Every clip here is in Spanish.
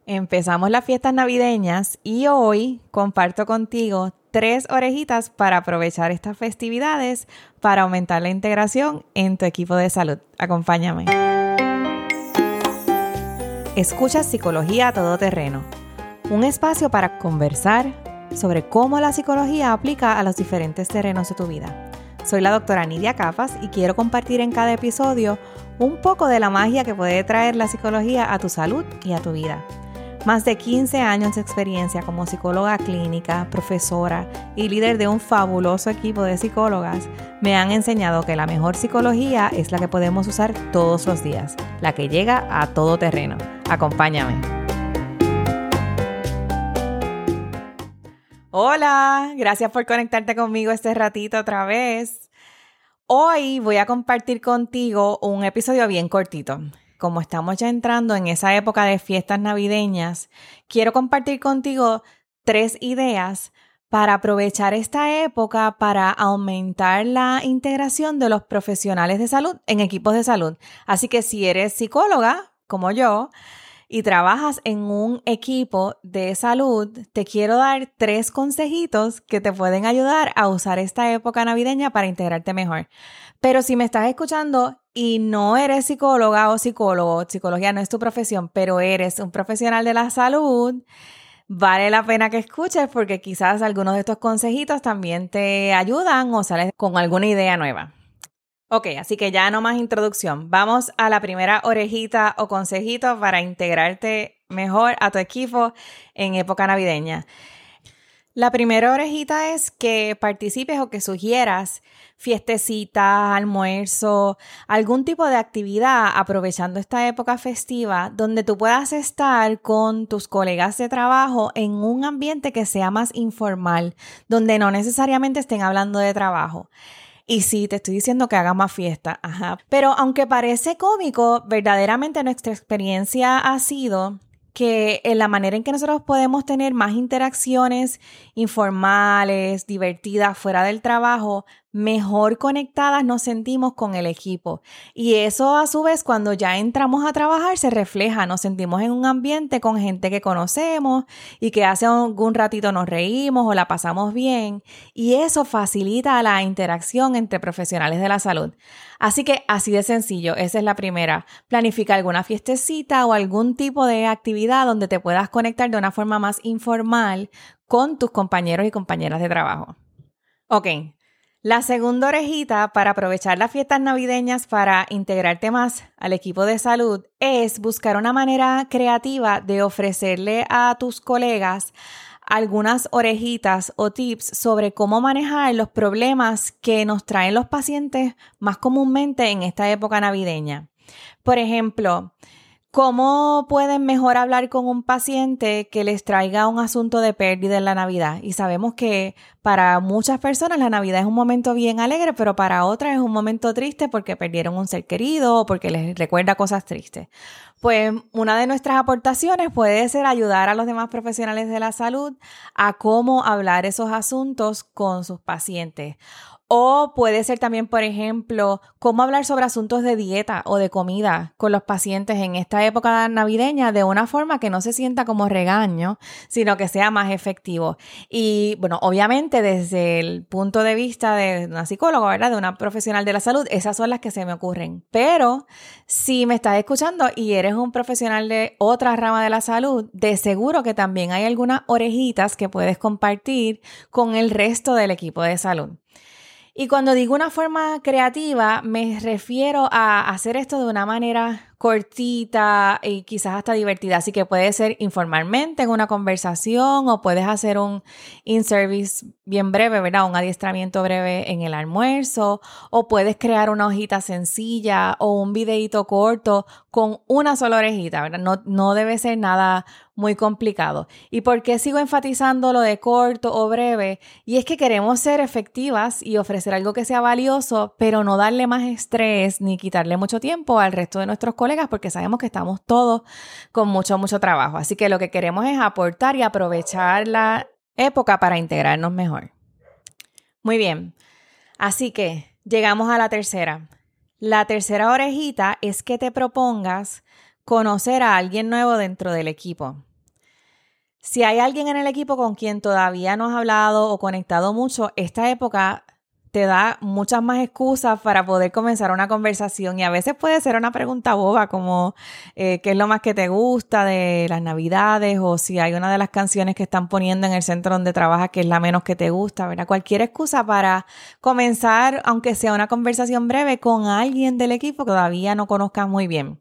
Empezamos las fiestas navideñas y hoy comparto contigo 3 orejitas para aprovechar estas festividades para aumentar la integración en tu equipo de salud. Acompáñame. Escucha Psicología a Todo Terreno, un espacio para conversar sobre cómo la psicología aplica a los diferentes terrenos de tu vida. Soy la doctora Nidia Capas y quiero compartir en cada episodio un poco de la magia que puede traer la psicología a tu salud y a tu vida. Más de 15 años de experiencia como psicóloga clínica, profesora y líder de un fabuloso equipo de psicólogas me han enseñado que la mejor psicología es la que podemos usar todos los días, la que llega a todo terreno. Acompáñame. Hola, gracias por conectarte conmigo este ratito otra vez. Hoy voy a compartir contigo un episodio bien cortito. Como estamos ya entrando en esa época de fiestas navideñas, quiero compartir contigo 3 ideas para aprovechar esta época para aumentar la integración de los profesionales de salud en equipos de salud. Así que si eres psicóloga, como yo, y trabajas en un equipo de salud, te quiero dar 3 consejitos que te pueden ayudar a usar esta época navideña para integrarte mejor. Pero si me estás escuchando y no eres psicóloga o psicólogo, psicología no es tu profesión, pero eres un profesional de la salud, vale la pena que escuches porque quizás algunos de estos consejitos también te ayudan o sales con alguna idea nueva. Ok, así que ya no más introducción. Vamos a la primera orejita o consejito para integrarte mejor a tu equipo en época navideña. La primera orejita es que participes o que sugieras fiestecitas, almuerzo, algún tipo de actividad aprovechando esta época festiva donde tú puedas estar con tus colegas de trabajo en un ambiente que sea más informal, donde no necesariamente estén hablando de trabajo. Y sí, te estoy diciendo que hagas más fiesta, Pero aunque parece cómico, verdaderamente nuestra experiencia ha sido que en la manera en que nosotros podemos tener más interacciones informales, divertidas, fuera del trabajo, mejor conectadas nos sentimos con el equipo. Y eso a su vez, cuando ya entramos a trabajar, se refleja. Nos sentimos en un ambiente con gente que conocemos y que hace algún ratito nos reímos o la pasamos bien. Y eso facilita la interacción entre profesionales de la salud. Así que así de sencillo, esa es la primera. Planifica alguna fiestecita o algún tipo de actividad donde te puedas conectar de una forma más informal con tus compañeros y compañeras de trabajo. Ok, la segunda orejita para aprovechar las fiestas navideñas para integrarte más al equipo de salud es buscar una manera creativa de ofrecerle a tus colegas algunas orejitas o tips sobre cómo manejar los problemas que nos traen los pacientes más comúnmente en esta época navideña. Por ejemplo, ¿cómo pueden mejor hablar con un paciente que les traiga un asunto de pérdida en la Navidad? Y sabemos que para muchas personas la Navidad es un momento bien alegre, pero para otras es un momento triste porque perdieron un ser querido o porque les recuerda cosas tristes. Pues una de nuestras aportaciones puede ser ayudar a los demás profesionales de la salud a cómo hablar esos asuntos con sus pacientes. O puede ser también, por ejemplo, cómo hablar sobre asuntos de dieta o de comida con los pacientes en esta época navideña de una forma que no se sienta como regaño, sino que sea más efectivo. Y bueno, obviamente desde el punto de vista de una psicóloga, ¿verdad? De una profesional de la salud, esas son las que se me ocurren. Pero si me estás escuchando y eres un profesional de otra rama de la salud, de seguro que también hay algunas orejitas que puedes compartir con el resto del equipo de salud. Y cuando digo una forma creativa, me refiero a hacer esto de una manera cortita y quizás hasta divertida. Así que puede ser informalmente en una conversación o puedes hacer un in-service bien breve, ¿verdad? Un adiestramiento breve en el almuerzo o puedes crear una hojita sencilla o un videíto corto con una sola orejita, ¿verdad? No debe ser nada muy complicado. ¿Y por qué sigo enfatizando lo de corto o breve? Y es que queremos ser efectivas y ofrecer algo que sea valioso, pero no darle más estrés ni quitarle mucho tiempo al resto de nuestros colegas porque sabemos que estamos todos con mucho trabajo. Así que lo que queremos es aportar y aprovechar la época para integrarnos mejor. Muy bien. Así que llegamos a la tercera. La tercera orejita es que te propongas conocer a alguien nuevo dentro del equipo. Si hay alguien en el equipo con quien todavía no has hablado o conectado mucho, esta época te da muchas más excusas para poder comenzar una conversación y a veces puede ser una pregunta boba como ¿qué es lo más que te gusta de las Navidades? O si hay una de las canciones que están poniendo en el centro donde trabajas que es la menos que te gusta, ¿verdad? Cualquier excusa para comenzar, aunque sea una conversación breve, con alguien del equipo que todavía no conozcas muy bien.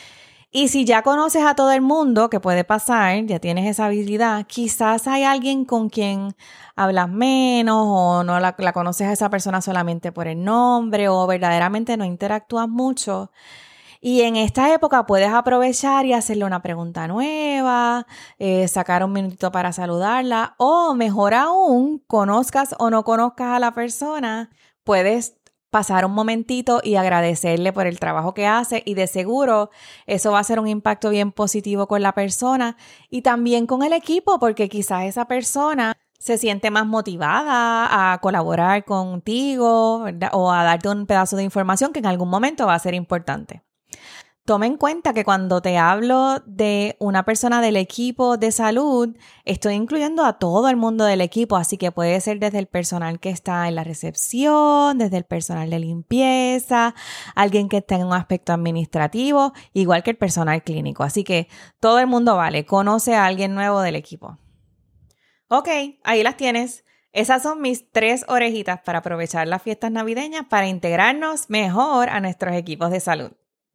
Y si ya conoces a todo el mundo, que puede pasar, ya tienes esa habilidad, quizás hay alguien con quien hablas menos o no la conoces a esa persona solamente por el nombre o verdaderamente no interactúas mucho. Y en esta época puedes aprovechar y hacerle una pregunta nueva, sacar un minutito para saludarla o mejor aún, conozcas o no conozcas a la persona, puedes pasar un momentito y agradecerle por el trabajo que hace y de seguro eso va a ser un impacto bien positivo con la persona y también con el equipo porque quizás esa persona se siente más motivada a colaborar contigo, ¿verdad? O a darte un pedazo de información que en algún momento va a ser importante. Toma en cuenta que cuando te hablo de una persona del equipo de salud, estoy incluyendo a todo el mundo del equipo, así que puede ser desde el personal que está en la recepción, desde el personal de limpieza, alguien que esté en un aspecto administrativo, igual que el personal clínico. Así que todo el mundo vale, conoce a alguien nuevo del equipo. Ok, ahí las tienes. Esas son mis 3 orejitas para aprovechar las fiestas navideñas para integrarnos mejor a nuestros equipos de salud.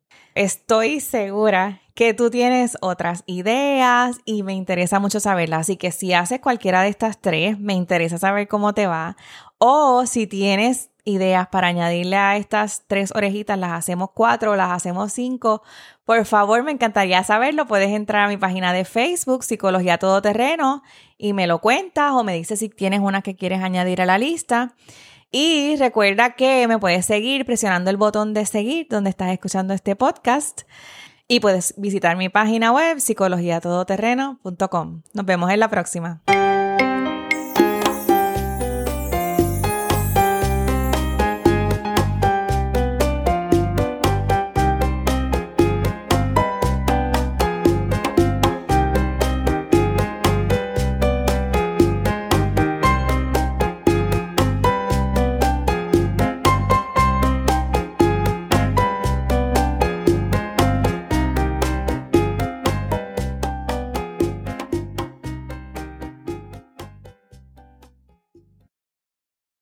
Estoy segura que tú tienes otras ideas y me interesa mucho saberlas. Así que si haces cualquiera de estas 3, me interesa saber cómo te va. O si tienes ideas para añadirle a estas 3 orejitas, las hacemos 4 o las hacemos 5, por favor, me encantaría saberlo. Puedes entrar a mi página de Facebook, Psicología Todoterreno, y me lo cuentas o me dices si tienes una que quieres añadir a la lista. Y recuerda que me puedes seguir presionando el botón de seguir donde estás escuchando este podcast y puedes visitar mi página web psicologiatodoterreno.com. Nos vemos en la próxima.